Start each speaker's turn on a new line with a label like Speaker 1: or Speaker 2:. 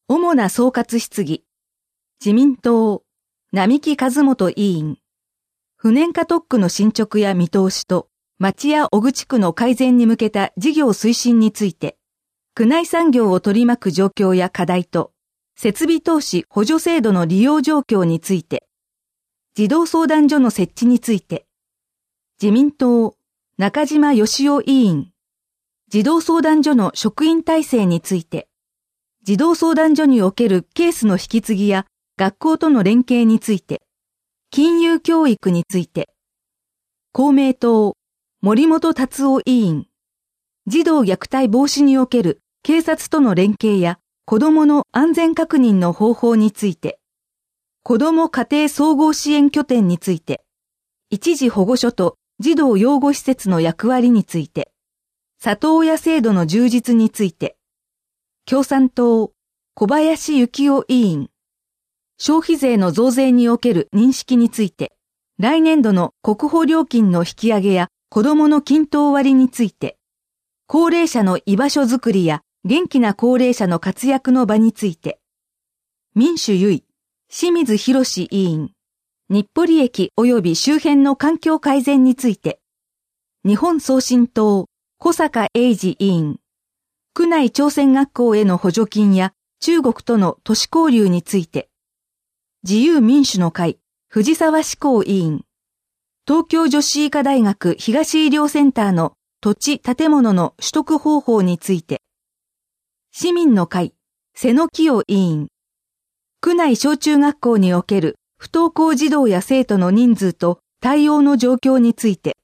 Speaker 1: 主な総括質疑。自民党、並木和本委員。不燃化特区の進捗や見通しと、町や小口区の改善に向けた事業推進について、区内産業を取り巻く状況や課題と、設備投資補助制度の利用状況について、児童相談所の設置について、自民党、中島義夫委員。児童相談所の職員体制について、児童相談所におけるケースの引き継ぎや学校との連携について、金融教育について、公明党、森本達夫委員。児童虐待防止における警察との連携や子どもの安全確認の方法について、子ども家庭総合支援拠点について、一時保護所と児童養護施設の役割について、里親制度の充実について、共産党、小林幸男委員。消費税の増税における認識について、来年度の国保料金の引き上げや子どもの均等割について、高齢者の居場所づくりや元気な高齢者の活躍の場について、民主優位、清水博委員。日暮里駅及び周辺の環境改善について、日本送信党、小坂英二委員。区内朝鮮学校への補助金や中国との都市交流について、自由民主の会、藤沢志功委員。東京女子医科大学東医療センターの土地建物の取得方法について、市民の会、瀬野清委員。区内小中学校における不登校児童や生徒の人数と対応の状況について、